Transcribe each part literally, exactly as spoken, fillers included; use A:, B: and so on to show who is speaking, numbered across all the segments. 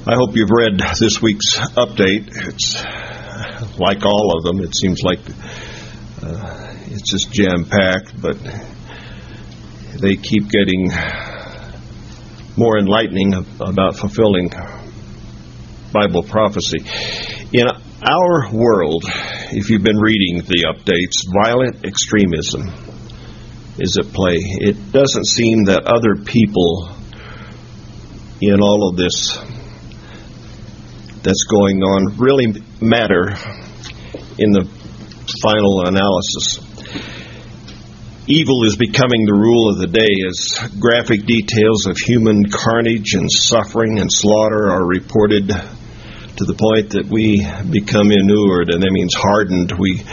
A: I hope you've read this week's update. It's like all of them. It seems like uh, it's just jam-packed, but they keep getting more enlightening about fulfilling Bible prophecy. In our world, if you've been reading the updates, violent extremism is at play. It doesn't seem that other people in all of this that's going on really matter in the final analysis. Evil is becoming the rule of the day as graphic details of human carnage and suffering and slaughter are reported to the point that we become inured, and that means hardened. We,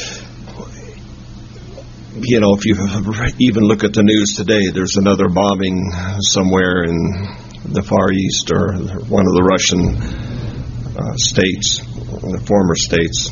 A: you know, if you even look at the news today, there's another bombing somewhere in the Far East or one of the Russian Uh, states, the former states.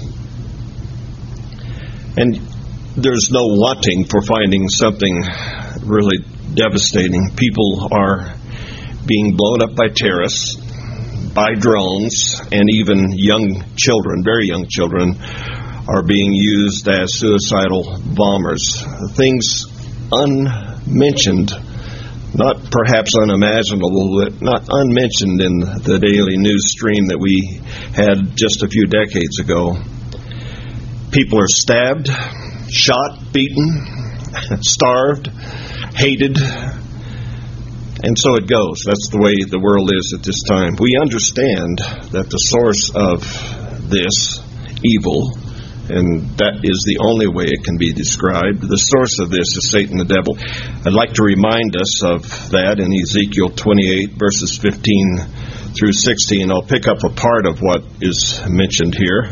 A: And there's no wanting for finding something really devastating. People are being blown up by terrorists, by drones, and even young children, very young children, are being used as suicidal bombers. Things unmentioned, not perhaps unimaginable, but not unmentioned in the daily news stream that we had just a few decades ago. People are stabbed, shot, beaten, starved, hated, and so it goes. That's the way the world is at this time. We understand that the source of this evil, and that is the only way it can be described, the source of this is Satan the devil. I'd like to remind us of that in Ezekiel twenty-eight, verses fifteen through sixteen. I'll pick up a part of what is mentioned here.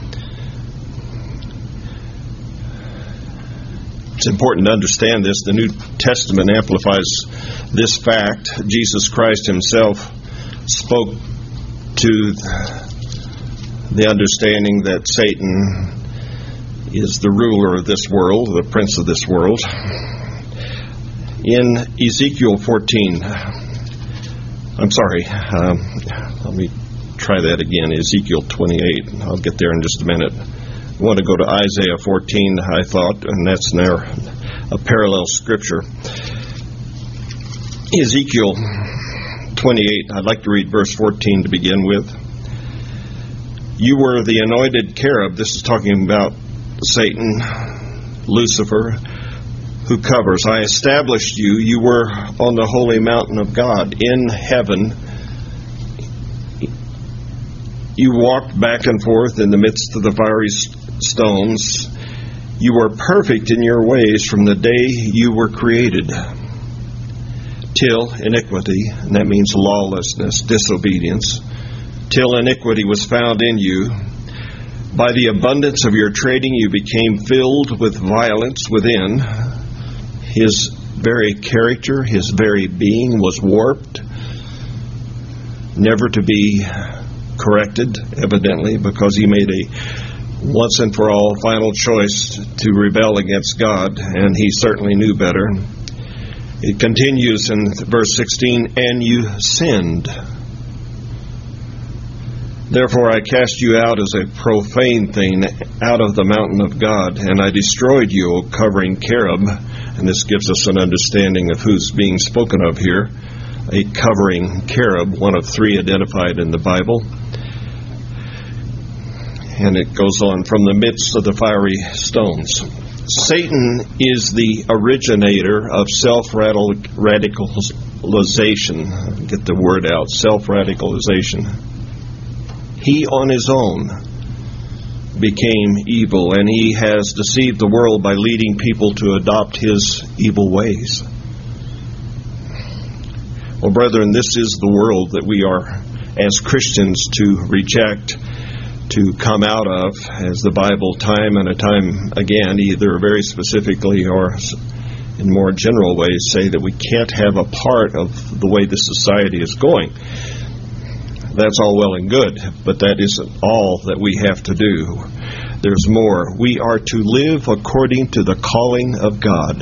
A: It's important to understand this. The New Testament amplifies this fact. Jesus Christ himself spoke to the understanding that Satan is the ruler of this world, the prince of this world. In Ezekiel fourteen, I'm sorry, um, let me try that again, Ezekiel twenty-eight. I'll get there in just a minute. I want to go to Isaiah fourteen, I thought, and that's now a parallel scripture. Ezekiel twenty-eight, I'd like to read verse fourteen to begin with. You were the anointed cherub. This is talking about Satan, Lucifer, who covers. I established you. You were on the holy mountain of God in heaven. You walked back and forth in the midst of the fiery stones. You were perfect in your ways from the day you were created, till iniquity, and that means lawlessness, disobedience, till iniquity was found in you. By the abundance of your trading, you became filled with violence within. His very character, his very being was warped, never to be corrected, evidently, because he made a once and for all final choice to rebel against God, and he certainly knew better. It continues in verse sixteen, and you sinned. Therefore I cast you out as a profane thing out of the mountain of God, and I destroyed you, O covering cherub. And this gives us an understanding of who's being spoken of here. A covering cherub, one of three identified in the Bible. And it goes on, from the midst of the fiery stones. Satan is the originator of self-radicalization. Get the word out, self-radicalization. He on his own became evil, and he has deceived the world by leading people to adopt his evil ways. Well, brethren, this is the world that we are, as Christians, to reject, to come out of, as the Bible time and a time again, either very specifically or in more general ways, say that we can't have a part of the way the society is going. That's all well and good, but that isn't all that we have to do. There's more. We are to live according to the calling of God.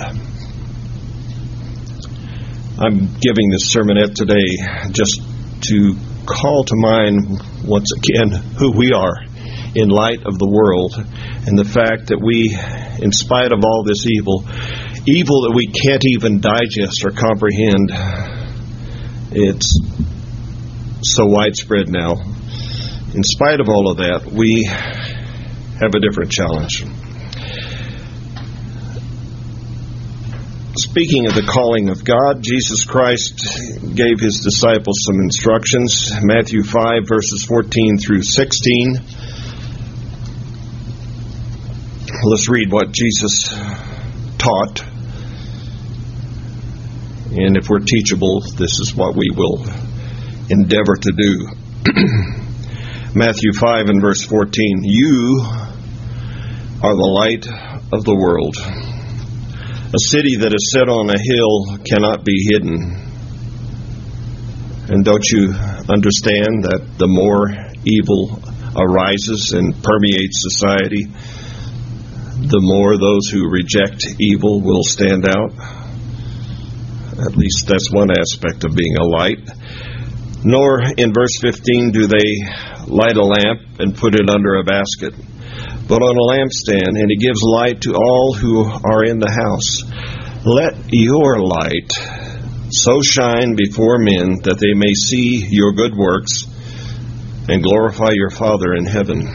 A: I'm giving this sermonette today just to call to mind once again who we are in light of the world and the fact that we, in spite of all this evil, evil that we can't even digest or comprehend, it's so widespread now. In spite of all of that, we have a different challenge. Speaking of the calling of God, Jesus Christ gave His disciples some instructions. Matthew five, verses fourteen through sixteen. Let's read what Jesus taught. And if we're teachable, this is what we will endeavor to do. Matthew five and verse fourteen. You are the light of the world. A city that is set on a hill cannot be hidden. And don't you understand that the more evil arises and permeates society, the more those who reject evil will stand out? At least that's one aspect of being a light. Nor, in verse fifteen, do they light a lamp and put it under a basket, but on a lampstand, and it gives light to all who are in the house. Let your light so shine before men that they may see your good works and glorify your Father in heaven.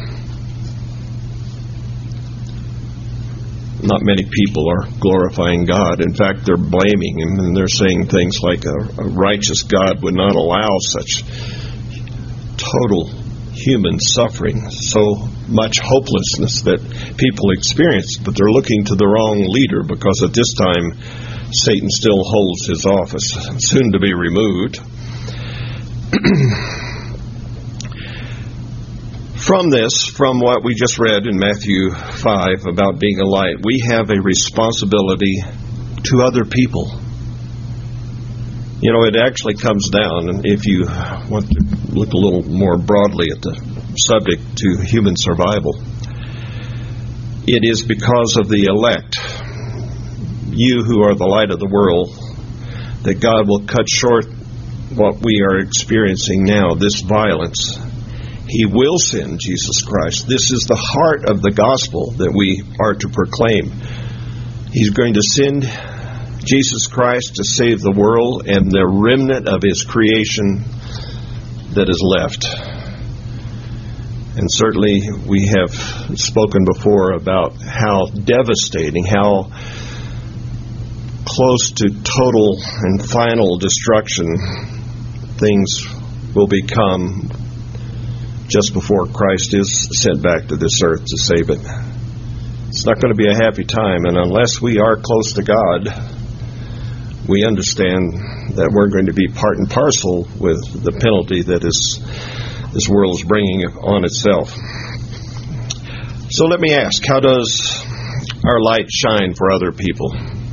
A: Not many people are glorifying God. In fact, they're blaming Him, and they're saying things like a, a righteous God would not allow such total human suffering, so much hopelessness that people experience. But they're looking to the wrong leader, because at this time Satan still holds his office, soon to be removed. From this, from what we just read in Matthew five about being a light, we have a responsibility to other people. You know, it actually comes down, and if you want to look a little more broadly at the subject, to human survival. It is because of the elect, you who are the light of the world, that God will cut short what we are experiencing now, this violence. He will send Jesus Christ. This is the heart of the gospel that we are to proclaim. He's going to send Jesus Christ to save the world and the remnant of His creation that is left. And certainly we have spoken before about how devastating, how close to total and final destruction things will become just before Christ is sent back to this earth to save it. It's not going to be a happy time, and unless we are close to God, we understand that we're going to be part and parcel with the penalty that is, this world is bringing on itself. So let me ask, how does our light shine for other people?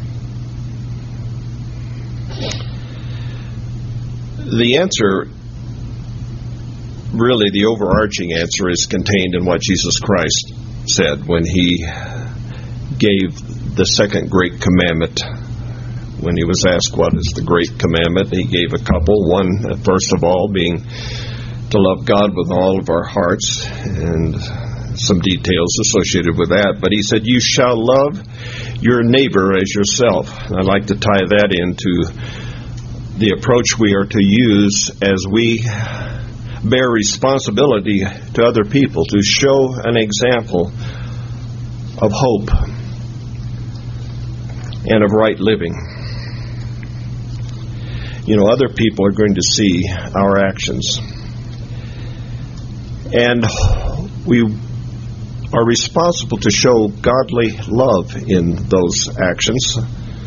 A: The answer, really the overarching answer, is contained in what Jesus Christ said when He gave the second great commandment. When He was asked what is the great commandment, He gave a couple. One, first of all, being to love God with all of our hearts, and some details associated with that. But He said, you shall love your neighbor as yourself. And I'd like to tie that into the approach we are to use as we bear responsibility to other people, to show an example of hope and of right living. You know, other people are going to see our actions. And we are responsible to show godly love in those actions.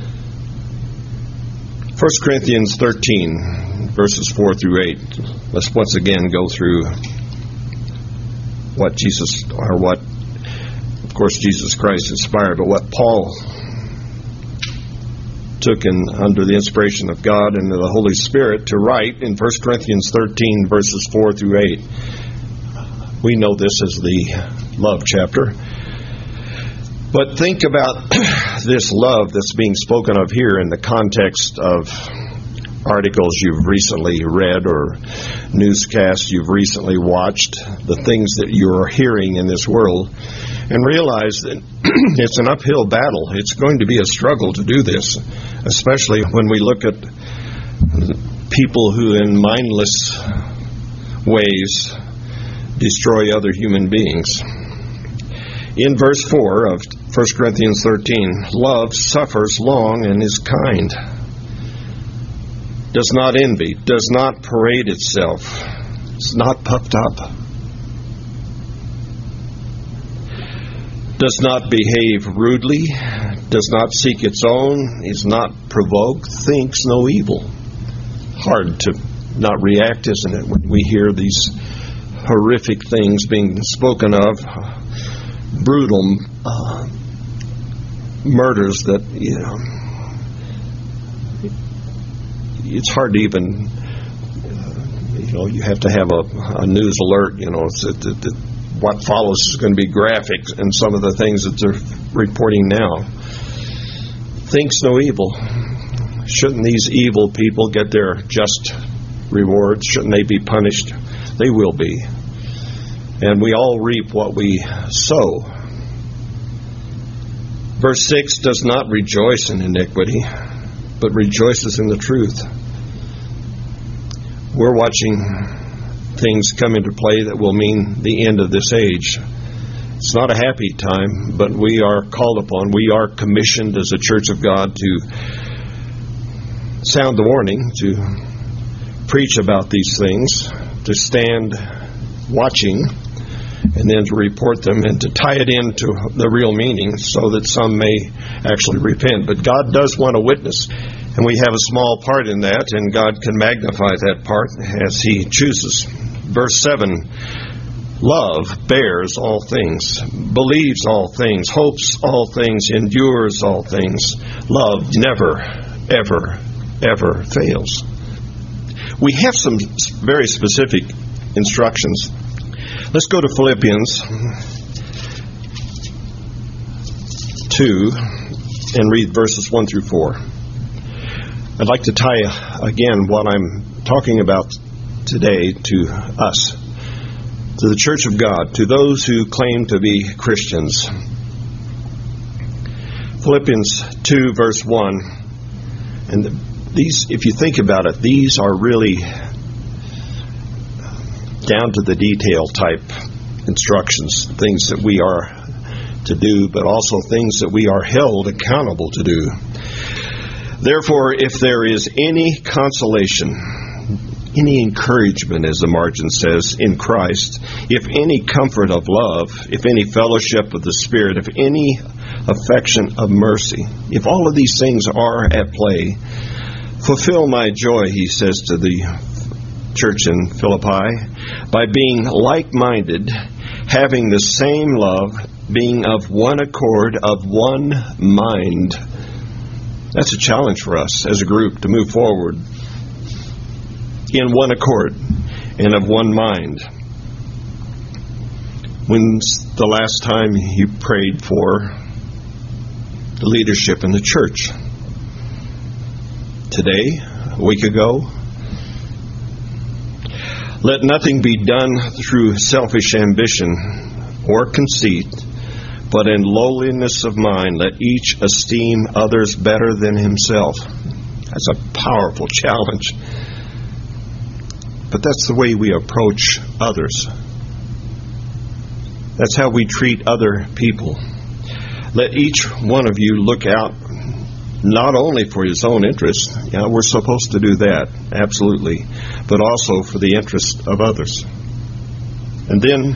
A: First Corinthians thirteen, verses four through eight. Let's once again go through what Jesus, or what, of course, Jesus Christ inspired, but what Paul took in under the inspiration of God and the Holy Spirit to write in First Corinthians thirteen, verses four through eight. We know this as the love chapter. But think about this love that's being spoken of here in the context of articles you've recently read or newscasts you've recently watched, the things that you're hearing in this world, and realize that it's an uphill battle. It's going to be a struggle to do this, especially when we look at people who in mindless ways destroy other human beings. In verse four of First Corinthians thirteen, love suffers long and is kind, does not envy, does not parade itself, is not puffed up, does not behave rudely, does not seek its own, is not provoked, thinks no evil. Hard to not react, isn't it, when we hear these horrific things being spoken of, brutal uh, murders that, you know, it's hard to even, uh, you know, you have to have a, a news alert, you know, it's, it, it, it, what follows is going to be graphic, and some of the things that they're reporting now. Thinks no evil. Shouldn't these evil people get their just rewards? Shouldn't they be punished? They will be. And we all reap what we sow. Verse six does not rejoice in iniquity, but rejoices in the truth. We're watching things come into play that will mean the end of this age. It's not a happy time, but we are called upon, we are commissioned as a church of God to sound the warning, to preach about these things, to stand watching, and then to report them and to tie it into the real meaning so that some may actually repent. But God does want a witness, and we have a small part in that, and God can magnify that part as He chooses. Verse seven, love bears all things, believes all things, hopes all things, endures all things. Love never, ever, ever fails. We have some very specific instructions. Let's go to Philippians two and read verses one through four. I'd like to tie again what I'm talking about today to us, to the church of God, to those who claim to be Christians. Philippians two verse one, and these, if you think about it, these are really down to the detail type instructions, things that we are to do, but also things that we are held accountable to do. Therefore, if there is any consolation, any encouragement, as the margin says, in Christ, if any comfort of love, if any fellowship of the Spirit, if any affection of mercy, if all of these things are at play, fulfill my joy, he says to the church in Philippi, by being like-minded, having the same love, being of one accord, of one mind. That's a challenge for us as a group to move forward in one accord and of one mind. When's the last time you prayed for the leadership in the church? Today? A week ago? Let nothing be done through selfish ambition or conceit, but in lowliness of mind let each esteem others better than himself. That's a powerful challenge. But that's the way we approach others. That's how we treat other people. Let each one of you look out not only for his own interest, yeah, we're supposed to do that, absolutely, but also for the interest of others. And then,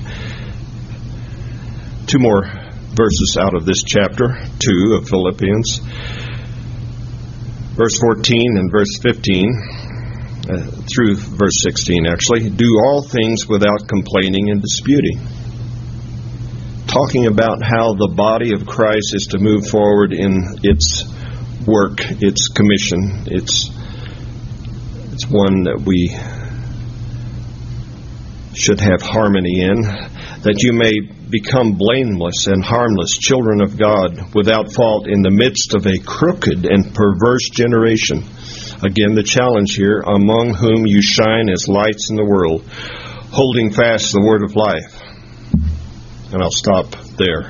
A: two more verses out of this chapter two of Philippians, verse fourteen and verse fifteen, uh, through verse sixteen actually. Do all things without complaining and disputing. Talking about how the body of Christ is to move forward in its work, its commission. It's it's one that we should have harmony in, that you may become blameless and harmless children of God, without fault in the midst of a crooked and perverse generation, Again, the challenge here, among whom you shine as lights in the world, holding fast the word of life. And I'll stop there.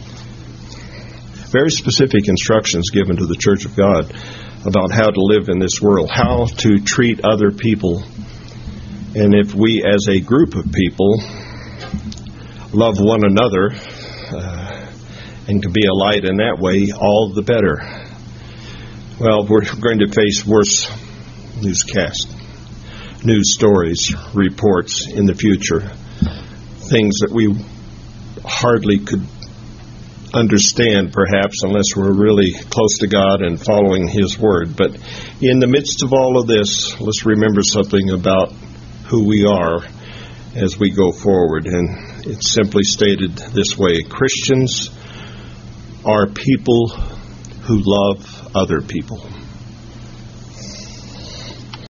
A: Very specific instructions given to the Church of God about how to live in this world, how to treat other people. And if we as a group of people love one another uh, and can be a light in that way, all the better. Well, we're going to face worse newscasts, news stories, reports in the future, things that we hardly could understand, perhaps, unless we're really close to God and following His Word. But in the midst of all of this, let's remember something about who we are as we go forward. And it's simply stated this way: Christians are people who love other people.